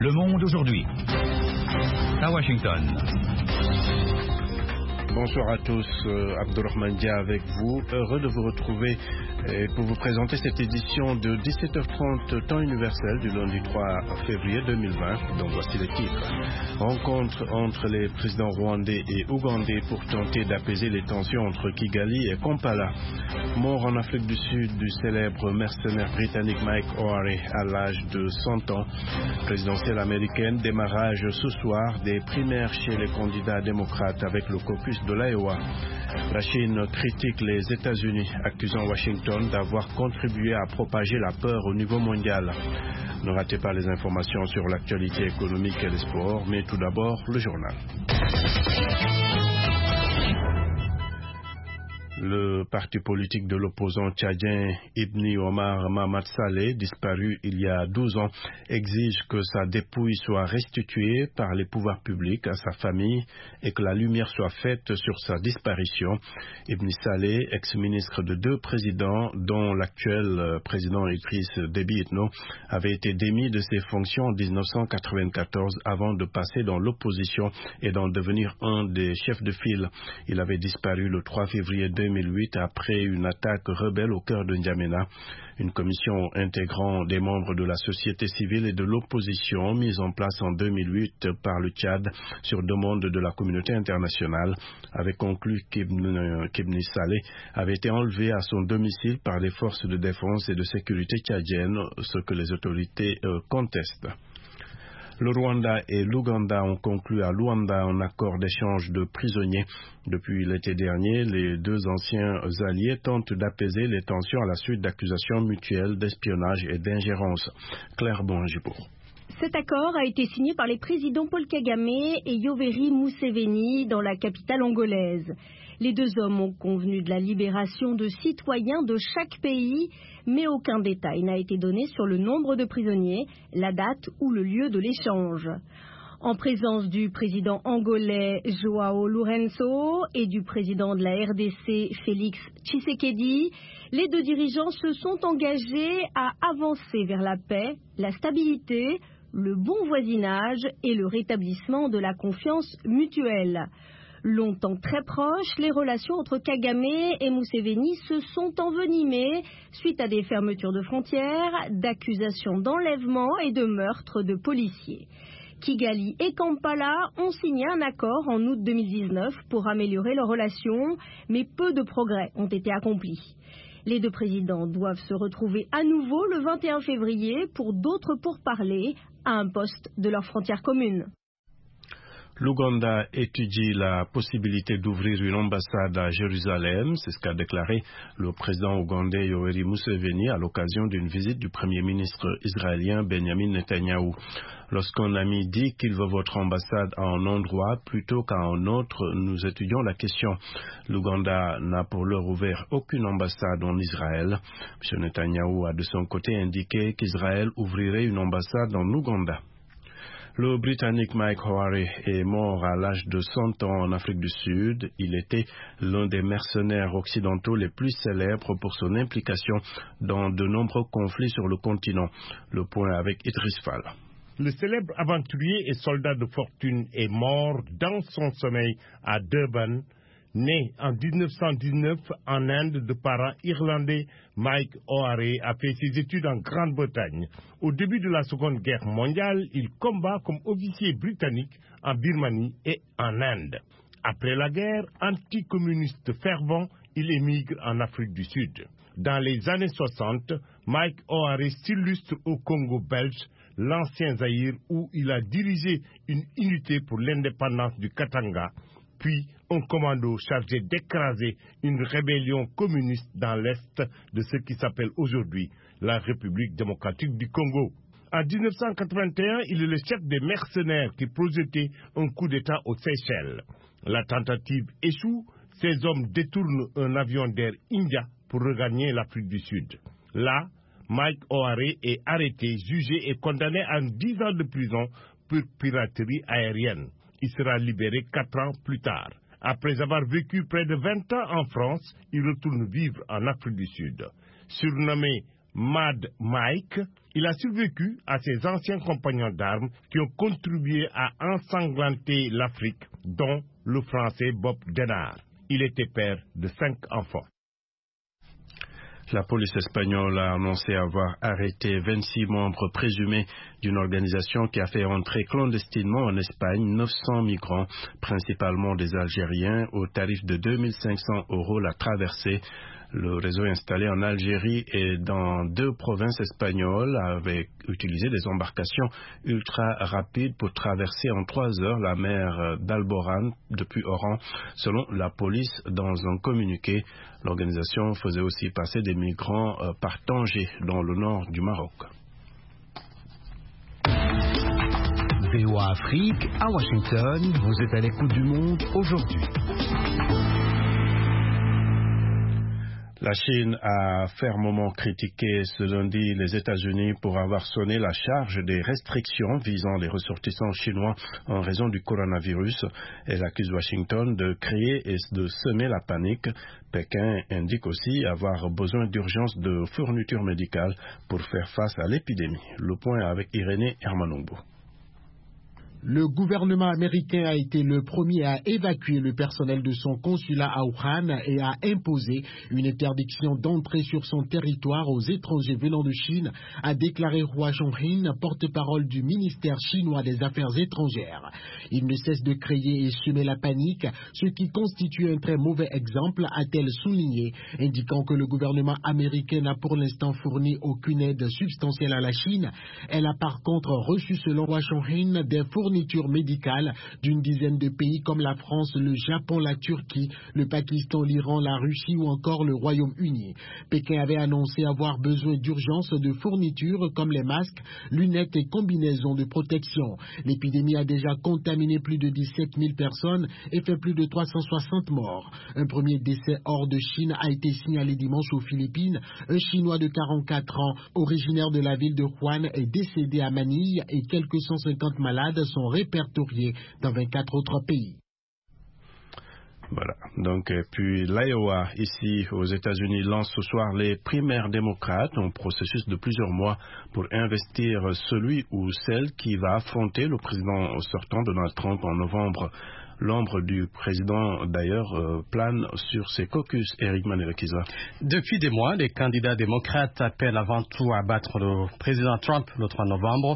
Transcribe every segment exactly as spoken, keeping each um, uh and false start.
Le Monde aujourd'hui. À Washington. Bonsoir à tous, euh, Abdourahmane Dia avec vous. Heureux de vous retrouver et pour vous présenter cette édition de dix-sept heures trente temps universel du lundi trois février deux mille vingt. Donc voici les titres. Rencontre entre les présidents rwandais et ougandais pour tenter d'apaiser les tensions entre Kigali et Kampala. Mort en Afrique du Sud du célèbre mercenaire britannique Mike O'Hare à l'âge de cent ans. Présidentielle américaine, démarrage ce soir des primaires chez les candidats démocrates avec le caucus de l'Iowa. La Chine critique les États-Unis, accusant Washington d'avoir contribué à propager la peur au niveau mondial. Ne ratez pas les informations sur l'actualité économique et les sports, mais tout d'abord le journal. Le parti politique de l'opposant tchadien Ibni Omar Mahamat Saleh, disparu il y a douze ans, exige que sa dépouille soit restituée par les pouvoirs publics à sa famille et que la lumière soit faite sur sa disparition. Ibni Saleh, ex-ministre de deux présidents, dont l'actuel président Idriss Déby Itno, avait été démis de ses fonctions en mille neuf cent quatre-vingt-quatorze avant de passer dans l'opposition et d'en devenir un des chefs de file. Il avait disparu le trois février deux mille huit après une attaque rebelle au cœur de N'Djamena. Une commission intégrant des membres de la société civile et de l'opposition mise en place en deux mille huit par le Tchad sur demande de la communauté internationale avait conclu qu'Ibni Saleh avait été enlevé à son domicile par les forces de défense et de sécurité tchadiennes, ce que les autorités euh, contestent. Le Rwanda et l'Ouganda ont conclu à Luanda un accord d'échange de prisonniers. Depuis l'été dernier, les deux anciens alliés tentent d'apaiser les tensions à la suite d'accusations mutuelles d'espionnage et d'ingérence. Claire Bongibourg. Cet accord a été signé par les présidents Paul Kagame et Yoweri Museveni dans la capitale angolaise. Les deux hommes ont convenu de la libération de citoyens de chaque pays, mais aucun détail n'a été donné sur le nombre de prisonniers, la date ou le lieu de l'échange. En présence du président angolais Joao Lourenço et du président de la R D C Félix Tshisekedi, les deux dirigeants se sont engagés à avancer vers la paix, la stabilité, le bon voisinage et le rétablissement de la confiance mutuelle. Longtemps très proches, les relations entre Kagame et Museveni se sont envenimées suite à des fermetures de frontières, d'accusations d'enlèvement et de meurtres de policiers. Kigali et Kampala ont signé un accord en août deux mille dix-neuf pour améliorer leurs relations, mais peu de progrès ont été accomplis. Les deux présidents doivent se retrouver à nouveau le vingt et un février pour d'autres pourparlers à un poste de leur frontière commune. L'Ouganda étudie la possibilité d'ouvrir une ambassade à Jérusalem, c'est ce qu'a déclaré le président ougandais Yoweri Museveni à l'occasion d'une visite du premier ministre israélien Benjamin Netanyahou. Lorsqu'un ami dit qu'il veut votre ambassade à un endroit plutôt qu'à un autre, nous étudions la question. L'Ouganda n'a pour l'heure ouvert aucune ambassade en Israël. M. Netanyahou a de son côté indiqué qu'Israël ouvrirait une ambassade en Ouganda. Le Britannique Mike O'Hare est mort à l'âge de cent ans en Afrique du Sud. Il était l'un des mercenaires occidentaux les plus célèbres pour son implication dans de nombreux conflits sur le continent. Le point avec Idriss Fall. Le célèbre aventurier et soldat de fortune est mort dans son sommeil à Durban. Né en mille neuf cent dix-neuf en Inde de parents irlandais, Mike O'Hare a fait ses études en Grande-Bretagne. Au début de la Seconde Guerre mondiale, il combat comme officier britannique en Birmanie et en Inde. Après la guerre, anticommuniste fervent, il émigre en Afrique du Sud. Dans les années soixante, Mike O'Hare s'illustre au Congo belge, l'ancien Zaïre, où il a dirigé une unité pour l'indépendance du Katanga, puis un commando chargé d'écraser une rébellion communiste dans l'est de ce qui s'appelle aujourd'hui la République démocratique du Congo. En mille neuf cent quatre-vingt-un, il est le chef des mercenaires qui projetaient un coup d'État aux Seychelles. La tentative échoue, ces hommes détournent un avion d'Air India pour regagner l'Afrique du Sud. Là, Mike O'Hare est arrêté, jugé et condamné à dix ans de prison pour piraterie aérienne. Il sera libéré quatre ans plus tard. Après avoir vécu près de vingt ans en France, il retourne vivre en Afrique du Sud. Surnommé Mad Mike, Il a survécu à ses anciens compagnons d'armes qui ont contribué à ensanglanter l'Afrique, dont le Français Bob Denard. Il était père de cinq enfants. La police espagnole a annoncé avoir arrêté vingt-six membres présumés d'une organisation qui a fait entrer clandestinement en Espagne neuf cents migrants, principalement des Algériens, au tarif de deux mille cinq cents euros la traversée. Le réseau installé en Algérie et dans deux provinces espagnoles avait utilisé des embarcations ultra rapides pour traverser en trois heures la mer d'Alborán depuis Oran, selon la police dans un communiqué. L'organisation faisait aussi passer des migrants par Tanger, dans le nord du Maroc. V O A Afrique, à Washington, vous êtes à l'écoute du monde aujourd'hui. La Chine a fermement critiqué ce lundi les États-Unis pour avoir sonné la charge des restrictions visant les ressortissants chinois en raison du coronavirus. Elle accuse Washington de créer et de semer la panique. Pékin indique aussi avoir besoin d'urgence de fournitures médicales pour faire face à l'épidémie. Le point avec Irénée Hermanongo. Le gouvernement américain a été le premier à évacuer le personnel de son consulat à Wuhan et a imposé une interdiction d'entrée sur son territoire aux étrangers venant de Chine, a déclaré Hua Chunying, porte-parole du ministère chinois des Affaires étrangères. Il ne cesse de créer et semer la panique, ce qui constitue un très mauvais exemple, a-t-elle souligné, indiquant que le gouvernement américain n'a pour l'instant fourni aucune aide substantielle à la Chine. Elle a par contre reçu, selon Hua Chunying, des fournitures médicales d'une dizaine de pays comme la France, le Japon, la Turquie, le Pakistan, l'Iran, la Russie ou encore le Royaume-Uni. Pékin avait annoncé avoir besoin d'urgence de fournitures comme les masques, lunettes et combinaisons de protection. L'épidémie a déjà contaminé plus de dix-sept mille personnes et fait plus de trois cent soixante morts. Un premier décès hors de Chine a été signalé dimanche aux Philippines. Un Chinois de quarante-quatre ans, originaire de la ville de Wuhan, est décédé à Manille et quelques cent cinquante malades sont répertoriés dans vingt-quatre autres pays. Voilà, donc puis l'Iowa, ici aux États-Unis, lance ce soir les primaires démocrates, un processus de plusieurs mois pour investir celui ou celle qui va affronter le président sortant Donald Trump en novembre. L'ombre du président, d'ailleurs, euh, plane sur ses caucus. Eric Manerekiza. Depuis des mois, les candidats démocrates appellent avant tout à battre le président Trump le trois novembre.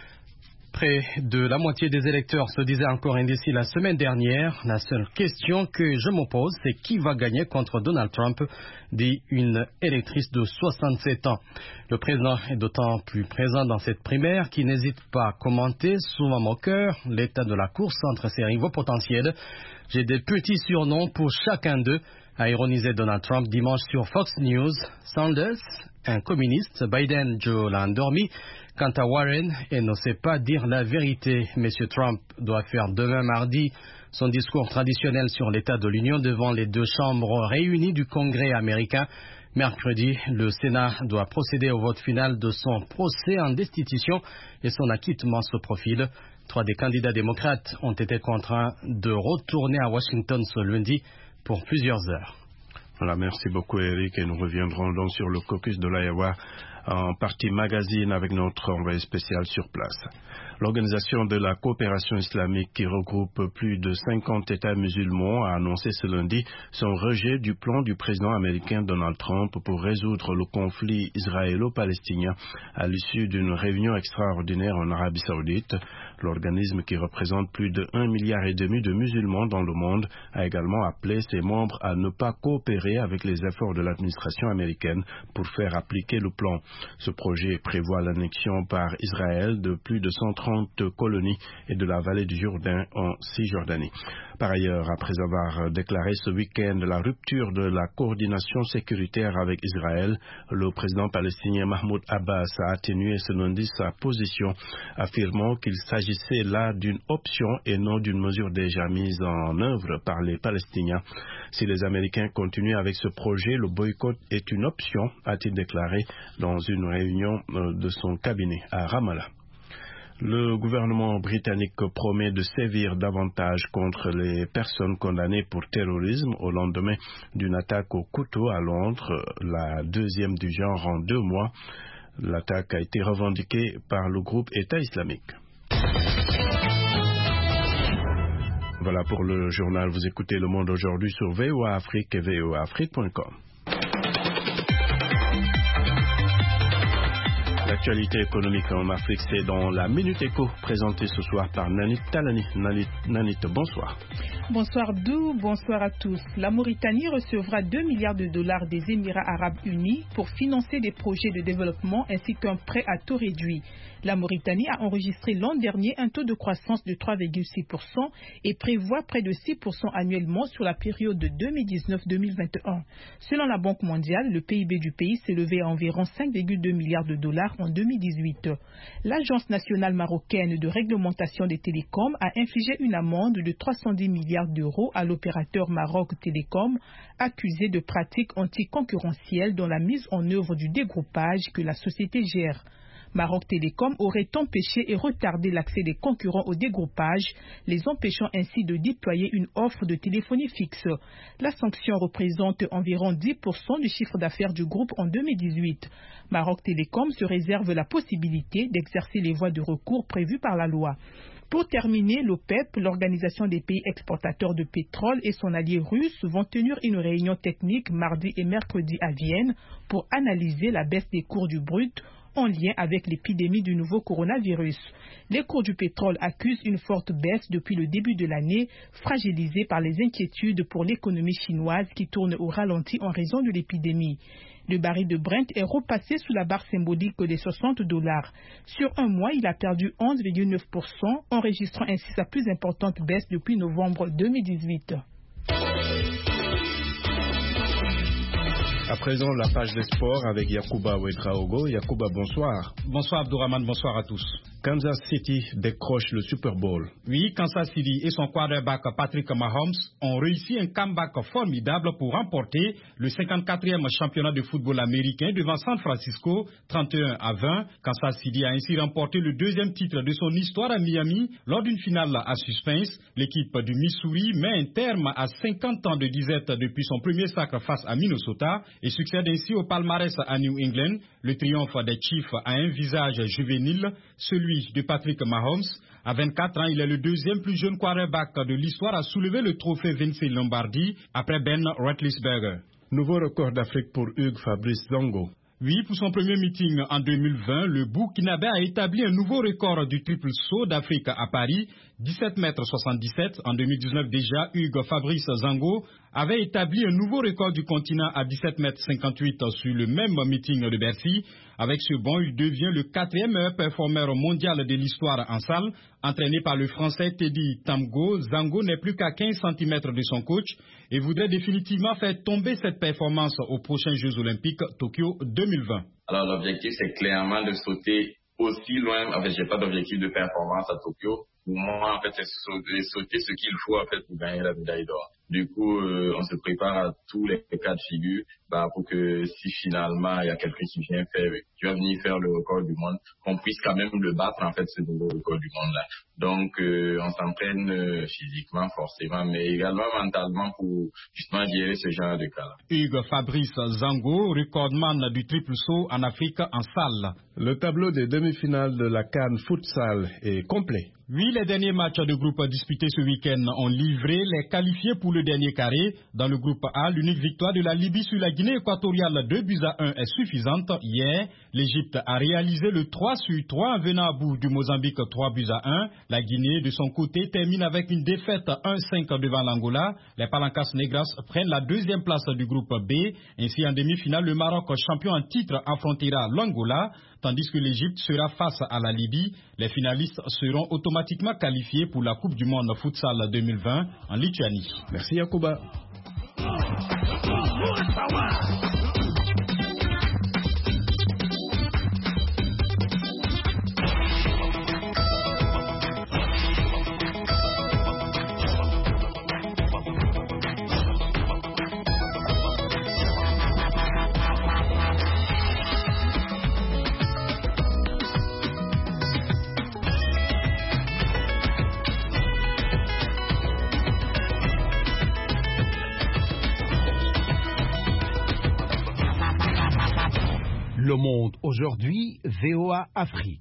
Près de la moitié des électeurs se disaient encore indécis la semaine dernière. La seule question que je me pose, c'est qui va gagner contre Donald Trump, dit une électrice de soixante-sept ans. Le président est d'autant plus présent dans cette primaire qu'il n'hésite pas à commenter, souvent moqueur, l'état de la course entre ses rivaux potentiels. J'ai des petits surnoms pour chacun d'eux, a ironisé Donald Trump dimanche sur Fox News. Sanders, un communiste, Biden, Joe l'a endormi. Quant à Warren, elle ne sait pas dire la vérité. Monsieur Trump doit faire demain mardi son discours traditionnel sur l'état de l'Union devant les deux chambres réunies du Congrès américain. Mercredi, le Sénat doit procéder au vote final de son procès en destitution et son acquittement se profile. Trois des candidats démocrates ont été contraints de retourner à Washington ce lundi pour plusieurs heures. Voilà, merci beaucoup Eric, et nous reviendrons donc sur le caucus de l'Iowa en partie magazine avec notre envoyé spécial sur place. L'Organisation de la coopération islamique, qui regroupe plus de cinquante États musulmans, a annoncé ce lundi son rejet du plan du président américain Donald Trump pour résoudre le conflit israélo-palestinien à l'issue d'une réunion extraordinaire en Arabie Saoudite. L'organisme, qui représente plus de un milliard et demi de musulmans dans le monde, a également appelé ses membres à ne pas coopérer avec les efforts de l'administration américaine pour faire appliquer le plan. Ce projet prévoit l'annexion par Israël de plus de cent trente colonies et de la vallée du Jourdain en Cisjordanie. Par ailleurs, après avoir déclaré ce week-end la rupture de la coordination sécuritaire avec Israël, le président palestinien Mahmoud Abbas a atténué ce lundi sa position, affirmant qu'il s'agissait là d'une option et non d'une mesure déjà mise en œuvre par les Palestiniens. Si les Américains continuent avec ce projet, le boycott est une option, a-t-il déclaré dans une réunion de son cabinet à Ramallah. Le gouvernement britannique promet de sévir davantage contre les personnes condamnées pour terrorisme au lendemain d'une attaque au couteau à Londres, la deuxième du genre en deux mois. L'attaque a été revendiquée par le groupe État islamique. Voilà pour le journal. Vous écoutez Le Monde aujourd'hui sur V O A Afrique et V O A Afrique point com. L'actualité économique en Afrique, c'est dans la Minute Éco, présentée ce soir par Nanit Talani. Nanit, Nanit, bonsoir. Bonsoir Dou, bonsoir à tous. La Mauritanie recevra deux milliards de dollars des Émirats arabes unis pour financer des projets de développement ainsi qu'un prêt à taux réduit. La Mauritanie a enregistré l'an dernier un taux de croissance de trois virgule six pour cent et prévoit près de six pour cent annuellement sur la période de deux mille dix-neuf à deux mille vingt et un. Selon la Banque mondiale, le P I B du pays s'est élevé à environ cinq virgule deux milliards de dollars en deux mille dix-huit. L'Agence nationale marocaine de réglementation des télécoms a infligé une amende de trois cent dix milliards d'euros à l'opérateur Maroc Télécom, accusé de pratiques anticoncurrentielles dans la mise en œuvre du dégroupage que la société gère. Maroc Télécom aurait empêché et retardé l'accès des concurrents au dégroupage, les empêchant ainsi de déployer une offre de téléphonie fixe. La sanction représente environ dix pour cent du chiffre d'affaires du groupe en deux mille dix-huit. Maroc Télécom se réserve la possibilité d'exercer les voies de recours prévues par la loi. Pour terminer, l'OPEP, l'Organisation des pays exportateurs de pétrole, et son allié russe vont tenir une réunion technique mardi et mercredi à Vienne pour analyser la baisse des cours du brut en lien avec l'épidémie du nouveau coronavirus. Les cours du pétrole accusent une forte baisse depuis le début de l'année, fragilisée par les inquiétudes pour l'économie chinoise qui tourne au ralenti en raison de l'épidémie. Le baril de Brent est repassé sous la barre symbolique des soixante dollars. Sur un mois, il a perdu onze virgule neuf pour cent, enregistrant ainsi sa plus importante baisse depuis novembre deux mille dix-huit. À présent, la page des sports avec Yacouba Ouedraogo. Yacouba, bonsoir. Bonsoir Abdourahmane, bonsoir à tous. Kansas City décroche le Super Bowl. Oui, Kansas City et son quarterback Patrick Mahomes ont réussi un comeback formidable pour remporter le cinquante-quatrième championnat de football américain devant San Francisco, trente et un à vingt. Kansas City a ainsi remporté le deuxième titre de son histoire à Miami lors d'une finale à suspense. L'équipe du Missouri met un terme à cinquante ans de disette depuis son premier sacre face à Minnesota et succède ainsi au palmarès à New England. Le triomphe des Chiefs a un visage juvénile, celui de Patrick Mahomes. À vingt-quatre ans, il est le deuxième plus jeune quarterback de l'histoire à soulever le trophée Vince Lombardi après Ben Roethlisberger. Nouveau record d'Afrique pour Hugues Fabrice Zango. Oui, pour son premier meeting en deux mille vingt, le Burkinabé a établi un nouveau record du triple saut d'Afrique à Paris, dix-sept mètres soixante-dix-sept. En deux mille dix-neuf déjà, Hugues Fabrice Zango avait établi un nouveau record du continent à dix-sept mètres cinquante-huit sur le même meeting de Bercy. Avec ce bond, il devient le quatrième meilleur performeur mondial de l'histoire en salle. Entraîné par le Français Teddy Tamgo, Zango n'est plus qu'à quinze centimètres de son coach et voudrait définitivement faire tomber cette performance aux prochains Jeux Olympiques Tokyo deux mille vingt. Alors l'objectif, c'est clairement de sauter aussi loin. En fait, j'ai pas d'objectif de performance à Tokyo. Pour moi, en fait, c'est sauter, sauter ce qu'il faut en fait pour gagner la médaille d'or. Du coup, euh, on se prépare à tous les cas de figure bah, pour que si finalement il y a quelqu'un qui vient faire, qui va venir faire le record du monde, qu'on puisse quand même le battre en fait ce nouveau record du monde là. Donc, euh, on s'entraîne euh, physiquement forcément, mais également mentalement pour justement gérer ce genre de cas-là. Hugues Fabrice Zango, recordman du triple saut en Afrique en salle. Le tableau des demi-finales de la CAN Futsal est complet. Oui, les derniers matchs de groupe disputés ce week-end ont livré les qualifiés pour le dernier carré. Dans le groupe A, l'unique victoire de la Libye sur la Guinée équatoriale deux buts à un est suffisante. Hier, l'Égypte a réalisé le trois sur trois en venant à bout du Mozambique trois buts à un. La Guinée, de son côté, termine avec une défaite un cinq devant l'Angola. Les Palancas Negras prennent la deuxième place du groupe B. Ainsi, en demi-finale, le Maroc, champion en titre, affrontera l'Angola. Tandis que l'Égypte sera face à la Libye. Les finalistes seront automatiquement qualifiés pour la Coupe du Monde Futsal deux mille vingt en Lituanie. Merci Yacouba. Le Monde aujourd'hui, V O A Afrique.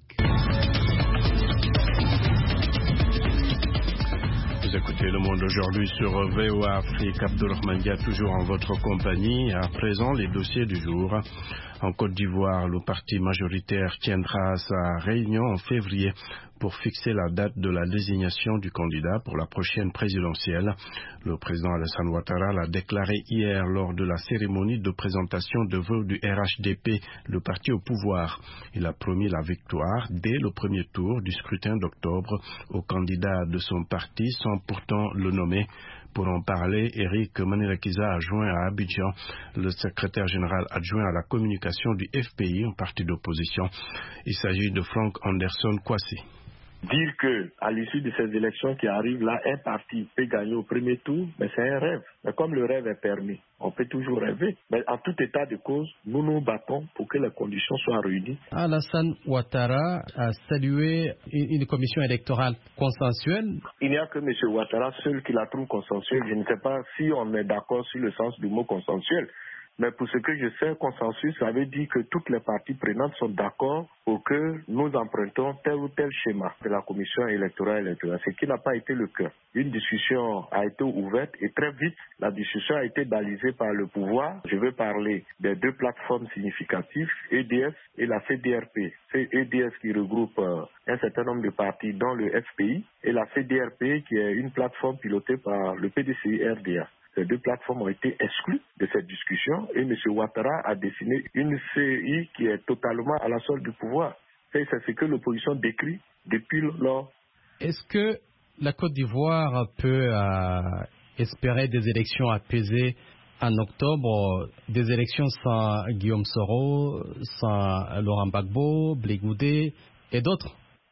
Vous écoutez Le Monde aujourd'hui sur V O A Afrique. Abdourahmane Dia toujours en votre compagnie. À présent, les dossiers du jour. En Côte d'Ivoire, le parti majoritaire tiendra sa réunion en février pour fixer la date de la désignation du candidat pour la prochaine présidentielle. Le président Alassane Ouattara l'a déclaré hier lors de la cérémonie de présentation de vœux du R H D P, le parti au pouvoir. Il a promis la victoire dès le premier tour du scrutin d'octobre au candidat de son parti sans pourtant le nommer. Pour en parler, Eric Manirakiza a joint à Abidjan le secrétaire général adjoint à la communication du F P I, un parti d'opposition. Il s'agit de Frank Anderson Kwasi. Dire que à l'issue de ces élections qui arrivent là, un parti peut gagner au premier tour, mais c'est un rêve. Mais comme le rêve est permis, on peut toujours rêver. Mais en tout état de cause, nous nous battons pour que les conditions soient réunies. Alassane Ouattara a salué une commission électorale consensuelle. Il n'y a que M. Ouattara seul qui la trouve consensuelle. Je ne sais pas si on est d'accord sur le sens du mot consensuel. Mais pour ce que je sais, consensus, ça veut dire que toutes les parties prenantes sont d'accord pour que nous empruntons tel ou tel schéma de la commission électorale électorale, ce qui n'a pas été le cas. Une discussion a été ouverte et très vite, la discussion a été balisée par le pouvoir. Je veux parler des deux plateformes significatives, E D S et la C D R P. C'est E D S qui regroupe euh, un certain nombre de partis dans le F P I et la C D R P qui est une plateforme pilotée par le P D C I R D A. Ces deux plateformes ont été exclues de cette discussion et M. Ouattara a dessiné une C I qui est totalement à la solde du pouvoir. Et c'est ce que l'opposition décrit depuis lors. Est-ce que la Côte d'Ivoire peut euh, espérer des élections apaisées en octobre, des élections sans Guillaume Soro, sans Laurent Gbagbo, Blé Goudé et d'autres?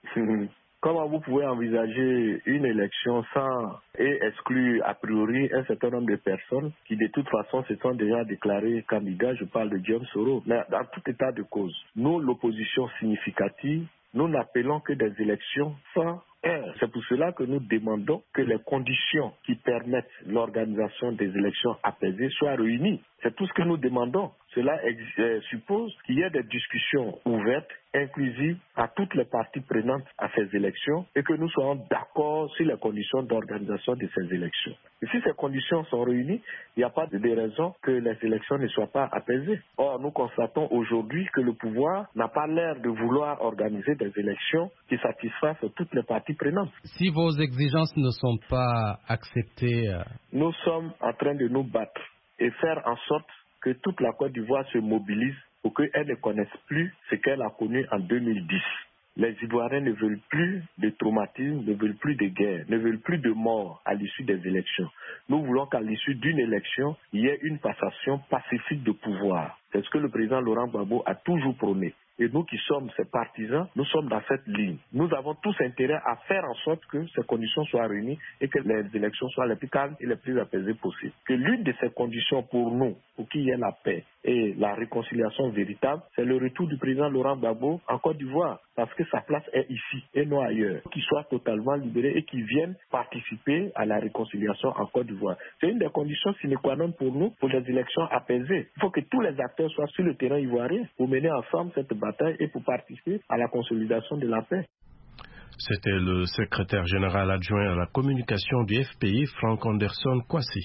Comment vous pouvez envisager une élection sans et exclure a priori un certain nombre de personnes qui de toute façon se sont déjà déclarées candidats? Je parle de Guillaume Soro. Mais dans tout état de cause, nous, l'opposition significative, nous n'appelons que des élections sans heure. C'est pour cela que nous demandons que les conditions qui permettent l'organisation des élections apaisées soient réunies. C'est tout ce que nous demandons. Cela euh, suppose qu'il y ait des discussions ouvertes, inclusives à toutes les parties prenantes à ces élections et que nous soyons d'accord sur les conditions d'organisation de ces élections. Et si ces conditions sont réunies, il n'y a pas de raison que les élections ne soient pas apaisées. Or, nous constatons aujourd'hui que le pouvoir n'a pas l'air de vouloir organiser des élections qui satisfassent toutes les parties prenantes. Si vos exigences ne sont pas acceptées... Euh... Nous sommes en train de nous battre et faire en sorte que toute la Côte d'Ivoire se mobilise pour qu'elle ne connaisse plus ce qu'elle a connu en deux mille dix. Les Ivoiriens ne veulent plus de traumatisme, ne veulent plus de guerre, ne veulent plus de morts à l'issue des élections. Nous voulons qu'à l'issue d'une élection, il y ait une passation pacifique de pouvoir. C'est ce que le président Laurent Gbagbo a toujours prôné. Et nous qui sommes ses partisans, nous sommes dans cette ligne. Nous avons tous intérêt à faire en sorte que ces conditions soient réunies et que les élections soient les plus calmes et les plus apaisées possibles. Que l'une de ces conditions pour nous, pour qu'il y ait la paix et la réconciliation véritable, c'est le retour du président Laurent Gbagbo en Côte d'Ivoire, parce que sa place est ici et non ailleurs. Qu'il soit totalement libéré et qu'il vienne participer à la réconciliation en Côte d'Ivoire. C'est une des conditions sine qua non pour nous, pour les élections apaisées. Il faut que tous les acteurs soient sur le terrain ivoirien pour mener ensemble cette bataille et pour participer à la consolidation de la paix. C'était le secrétaire général adjoint à la communication du F P I, Frank Anderson Kwasi.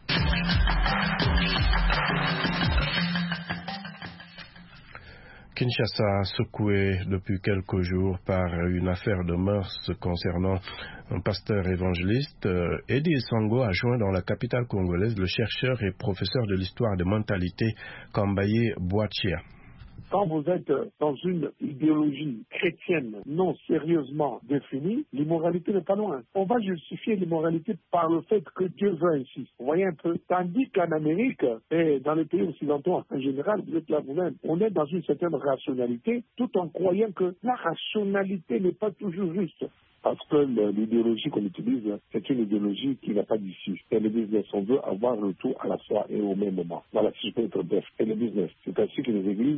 Kinshasa, secoué depuis quelques jours par une affaire de mœurs concernant un pasteur évangéliste, Eddie Sango a joint dans la capitale congolaise le chercheur et professeur de l'histoire des mentalités Kambaye Boachia. Quand vous êtes dans une idéologie chrétienne non sérieusement définie, l'immoralité n'est pas loin. On va justifier l'immoralité par le fait que Dieu veut ainsi. Vous voyez un peu. Tandis qu'en Amérique et dans les pays occidentaux en général, vous êtes là vous-même, on est dans une certaine rationalité tout en croyant que la rationalité n'est pas toujours juste. Parce que l'idéologie qu'on utilise, c'est une idéologie qui n'a pas d'issue. C'est le business. On veut avoir le tout à la fois et au même moment. Voilà, si je peux être bref. C'est le business. C'est ainsi que les églises se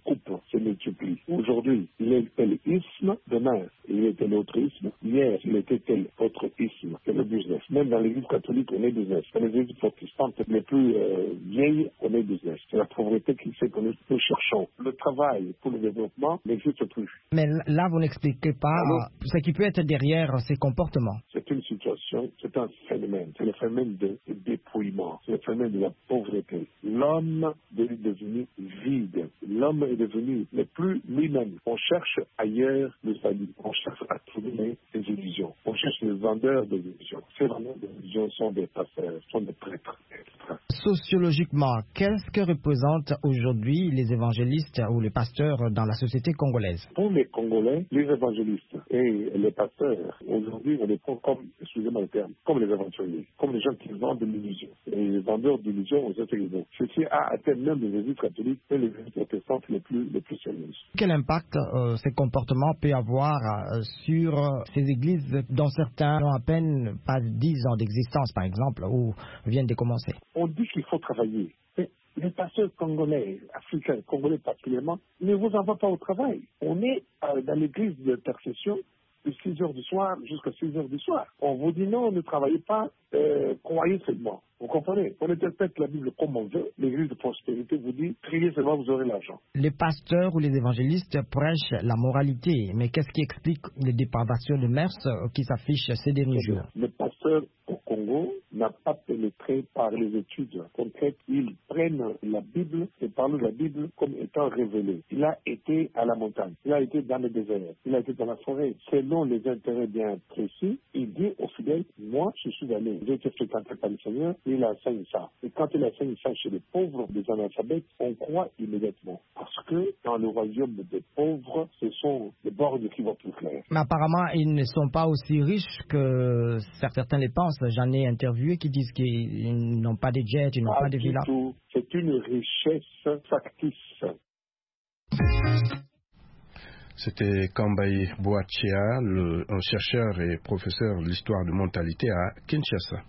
coupe se multiplient. Aujourd'hui, il est tel isme, demain, il est tel autre isme, hier, il était tel autre isme. C'est le business. Même dans l'église catholique, on est business. Dans les églises protestantes les plus euh, vieilles, on est business. C'est la pauvreté qui fait que nous, nous cherchons. Le travail pour le développement n'existe plus. Mais là, vous n'expliquez pas Alors, ce qui peut être derrière ces comportements. C'est une situation, c'est un phénomène. C'est le phénomène de, de dépouillement. C'est le phénomène de la pauvreté. L'homme est devenu vide. L'homme est devenu ne plus lui-même. On cherche ailleurs le salut. On cherche à trouver des illusions. On cherche les vendeurs des illusions. Ces vendeurs des illusions sont des pasteurs, sont des prêtres, et cetera. Sociologiquement, qu'est-ce que représentent aujourd'hui les évangélistes ou les pasteurs dans la société congolaise? Pour les Congolais, les évangélistes et les pasteurs, aujourd'hui, on les prend comme, excusez-moi le terme, comme les aventuriers, comme les gens qui vendent de l'illusion. Et les vendeurs d'illusions aux autres églises. Ceci a atteint même les églises catholiques et les églises protestantes les plus, les plus sérieuses. Quel impact euh, ces comportements peuvent avoir euh, sur euh, ces églises dont certains n'ont à peine pas dix ans d'existence, par exemple, ou viennent de commencer? On dit qu'il faut travailler. Mais les pasteurs congolais, africains, congolais particulièrement, ne vous envoient pas au travail. On est euh, dans l'église d'intercession de six heures du soir jusqu'à six heures du soir. On vous dit non, ne travaillez pas, euh, croyez seulement. Vous comprenez? On interprète la Bible comme on veut. L'église de prospérité vous dit, priez seulement, vous aurez l'argent. Les pasteurs ou les évangélistes prêchent la moralité, mais qu'est-ce qui explique les dépravations de mœurs qui s'affichent ces derniers jours? Le pasteur au Congo n'a pas pénétré par les études concrètes. Ils prennent la Bible et parlent de la Bible comme étant révélée. Il a été à la montagne, il a été dans le désert, il a été dans la forêt. Selon les intérêts bien précis, il dit aux fidèles, moi je suis allé, j'ai été fréquenté par le Seigneur, il enseigne ça. Et quand il enseigne ça chez les pauvres, des analphabètes, on croit immédiatement. Parce que dans le royaume des pauvres, ce sont les bornes qui vont plus clair. Mais apparemment, ils ne sont pas aussi riches que certains les pensent. J'en ai interviewé qui disent qu'ils n'ont pas de jets, ils n'ont pas, pas de villas. Tout. C'est une richesse factice. C'était Kambaye Boachia, le, un chercheur et professeur de l'histoire de mentalité à Kinshasa.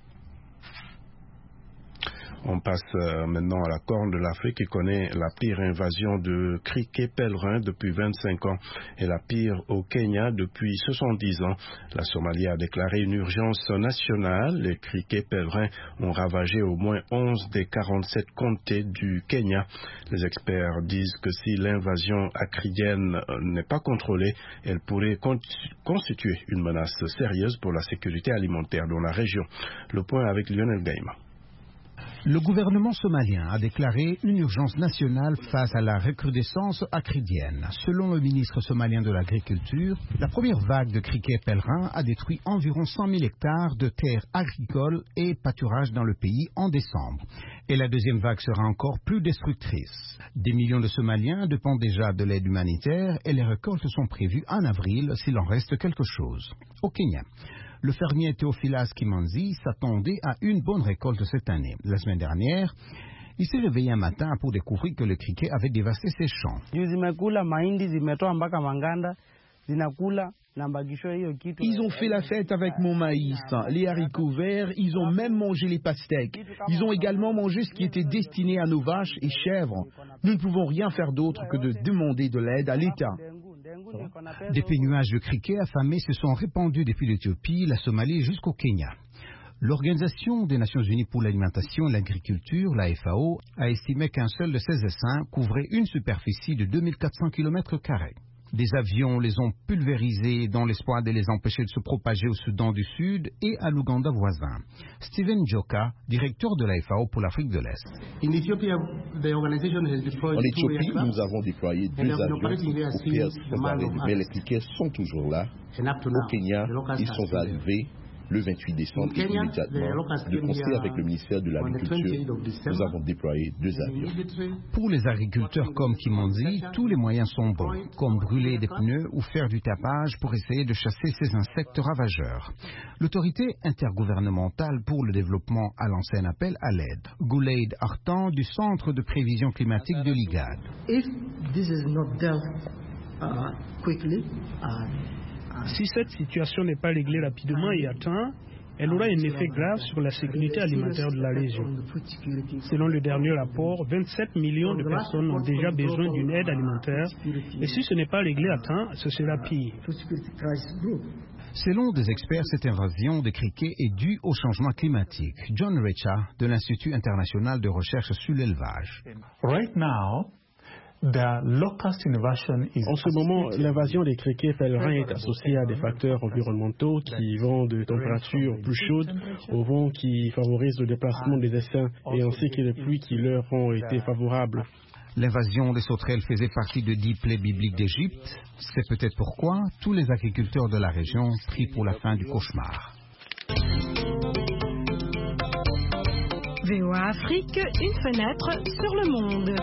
On passe euh, maintenant à la Corne de l'Afrique qui connaît la pire invasion de criquets pèlerins depuis vingt-cinq ans et la pire au Kenya depuis soixante-dix ans. La Somalie a déclaré une urgence nationale. Les criquets pèlerins ont ravagé au moins onze des quarante-sept comtés du Kenya. Les experts disent que si l'invasion acridienne n'est pas contrôlée, elle pourrait constituer une menace sérieuse pour la sécurité alimentaire dans la région. Le point avec Lionel Gaïma. Le gouvernement somalien a déclaré une urgence nationale face à la recrudescence acridienne. Selon le ministre somalien de l'Agriculture, la première vague de criquets pèlerins a détruit environ cent mille hectares de terres agricoles et pâturages dans le pays en décembre. Et la deuxième vague sera encore plus destructrice. Des millions de Somaliens dépendent déjà de l'aide humanitaire et les récoltes sont prévues en avril s'il en reste quelque chose. Au Kenya, le fermier Theophilas Kimanzi s'attendait à une bonne récolte cette année. La semaine dernière, il s'est réveillé un matin pour découvrir que le criquet avait dévasté ses champs. Ils ont fait la fête avec mon maïs, les haricots verts, ils ont même mangé les pastèques. Ils ont également mangé ce qui était destiné à nos vaches et chèvres. Nous ne pouvons rien faire d'autre que de demander de l'aide à l'État. Des pénuages de criquets affamés se sont répandus depuis l'Éthiopie, la Somalie jusqu'au Kenya. L'Organisation des Nations Unies pour l'alimentation et l'agriculture, la F A O, a estimé qu'un seul de ces essaims couvrait une superficie de deux mille quatre cents kilomètres carrés. Des avions les ont pulvérisés dans l'espoir de les empêcher de se propager au Soudan du Sud et à l'Ouganda voisin. Steven Joka, directeur de la F A O pour l'Afrique de l'Est. En Éthiopie, nous avons déployé deux avions pour faire préparer, mais les criquets sont toujours là. Au Kenya, ils sont arrivés le vingt-huit décembre et immédiatement, de concert avec le ministère de l'Agriculture, nous avons déployé deux avions. Pour les agriculteurs comme Kimanzi, tous les moyens sont bons, comme brûler des pneus ou faire du tapage pour essayer de chasser ces insectes ravageurs. L'autorité intergouvernementale pour le développement a lancé un appel à l'aide. Gouleid Artan du Centre de prévision climatique de l'I G A D. If this is not dealt uh, quickly, uh, Si cette situation n'est pas réglée rapidement et à temps, elle aura un effet grave sur la sécurité alimentaire de la région. Selon le dernier rapport, vingt-sept millions de personnes ont déjà besoin d'une aide alimentaire et si ce n'est pas réglé à temps, ce sera pire. Selon des experts, cette invasion des criquets est due au changement climatique. John Recha, de l'Institut international de recherche sur l'élevage. Right now, the locust invasion is... En ce moment, l'invasion des criquets pèlerins est associée à des facteurs environnementaux qui vont de températures plus chaudes au vent qui favorise le déplacement des essaims et ainsi que les pluies qui leur ont été favorables. L'invasion des sauterelles faisait partie de dix plaies bibliques d'Égypte. C'est peut-être pourquoi tous les agriculteurs de la région prient pour la fin du cauchemar. V O A Afrique, une fenêtre sur le monde.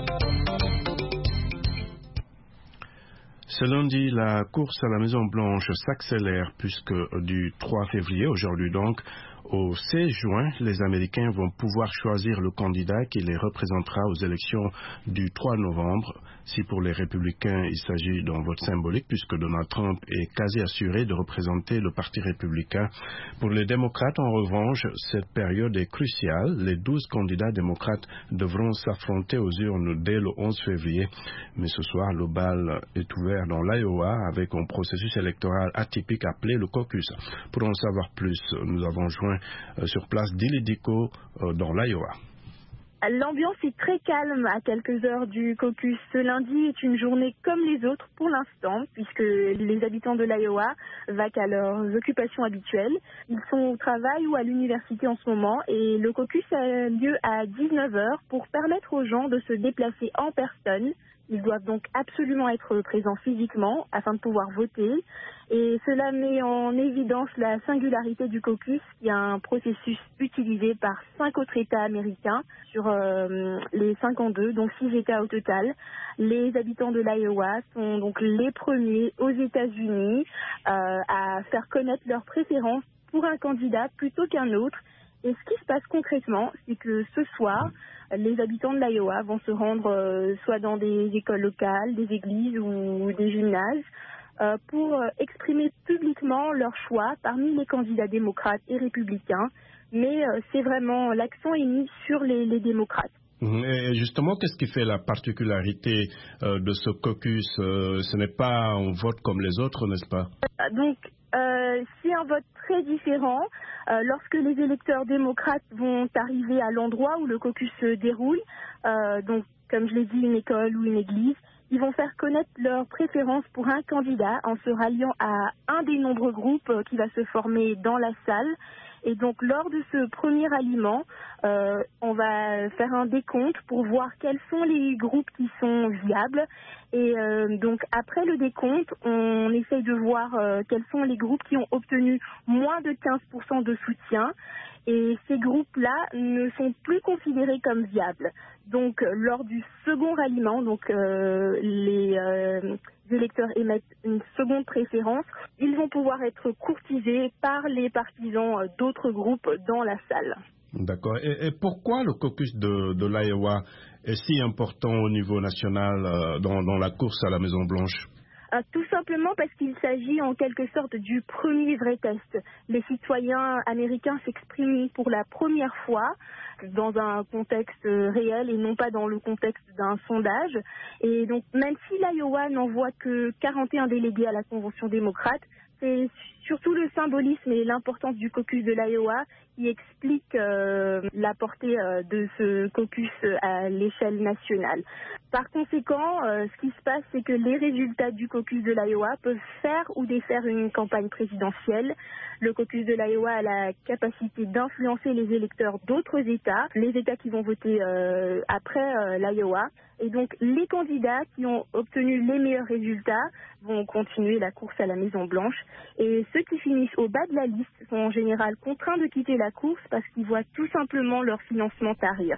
Ce lundi, la course à la Maison-Blanche s'accélère puisque du trois février, aujourd'hui donc, au seize juin, les Américains vont pouvoir choisir le candidat qui les représentera aux élections du trois novembre. Si pour les républicains, il s'agit d'un vote symbolique puisque Donald Trump est quasi assuré de représenter le Parti républicain. Pour les démocrates, en revanche, cette période est cruciale. Les douze candidats démocrates devront s'affronter aux urnes dès le onze février. Mais ce soir, le bal est ouvert dans l'Iowa avec un processus électoral atypique appelé le caucus. Pour en savoir plus, nous avons joint sur place Dili Diko dans l'Iowa. L'ambiance est très calme à quelques heures du caucus. Ce lundi est une journée comme les autres pour l'instant, puisque les habitants de l'Iowa vaquent à leurs occupations habituelles. Ils sont au travail ou à l'université en ce moment et le caucus a lieu à dix-neuf heures pour permettre aux gens de se déplacer en personne. Ils doivent donc absolument être présents physiquement afin de pouvoir voter. Et cela met en évidence la singularité du caucus, qui est un processus utilisé par cinq autres États américains sur euh, les cinquante-deux, donc six États au total. Les habitants de l'Iowa sont donc les premiers aux États-Unis euh, à faire connaître leurs préférences pour un candidat plutôt qu'un autre. Et ce qui se passe concrètement, c'est que ce soir, les habitants de l'Iowa vont se rendre euh, soit dans des écoles locales, des églises ou des gymnases euh, pour euh, exprimer publiquement leur choix parmi les candidats démocrates et républicains. Mais euh, c'est vraiment, l'accent est mis sur les, les démocrates. Et justement, qu'est-ce qui fait la particularité euh, de ce caucus? euh, Ce n'est pas un vote comme les autres, n'est-ce pas? Donc, euh, c'est un vote très différent. Euh, lorsque les électeurs démocrates vont arriver à l'endroit où le caucus se déroule, euh, donc comme je l'ai dit, une école ou une église, ils vont faire connaître leurs préférences pour un candidat en se ralliant à un des nombreux groupes qui va se former dans la salle. Et donc, lors de ce premier ralliement, euh, on va faire un décompte pour voir quels sont les groupes qui sont viables. Et euh, donc, après le décompte, on essaye de voir euh, quels sont les groupes qui ont obtenu moins de quinze pour cent de soutien. Et ces groupes-là ne sont plus considérés comme viables. Donc, lors du second ralliement, donc euh, les euh, électeurs émettent une seconde préférence. Ils vont pouvoir être courtisés par les partisans d'autres groupes dans la salle. D'accord. Et, et pourquoi le caucus de, de l'Iowa est si important au niveau national euh, dans, dans la course à la Maison-Blanche? Euh, tout simplement parce qu'il s'agit en quelque sorte du premier vrai test. Les citoyens américains s'expriment pour la première fois dans un contexte réel et non pas dans le contexte d'un sondage. Et donc même si l'Iowa n'envoie que quarante et un délégués à la Convention démocrate, c'est surtout le symbolisme et l'importance du caucus de l'Iowa qui explique euh, la portée euh, de ce caucus à l'échelle nationale. Par conséquent, euh, ce qui se passe, c'est que les résultats du caucus de l'Iowa peuvent faire ou défaire une campagne présidentielle. Le caucus de l'Iowa a la capacité d'influencer les électeurs d'autres États, les États qui vont voter euh, après euh, l'Iowa. Et donc, les candidats qui ont obtenu les meilleurs résultats vont continuer la course à la Maison-Blanche. Et ceux qui finissent au bas de la liste sont en général contraints de quitter la course parce qu'ils voient tout simplement leur financement tarir.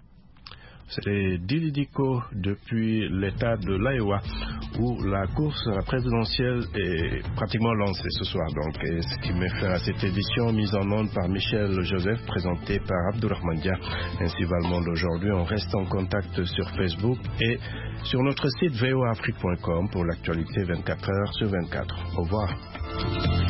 C'est Dili Diko depuis l'État de l'Iowa où la course à la présidentielle est pratiquement lancée ce soir. Donc, et ce qui met fin à cette édition mise en onde par Michel Joseph, présentée par Abdourahmane Dia. Ainsi va le monde aujourd'hui. On reste en contact sur Facebook et sur notre site v o afrique point com pour l'actualité vingt-quatre heures sur vingt-quatre. Au revoir.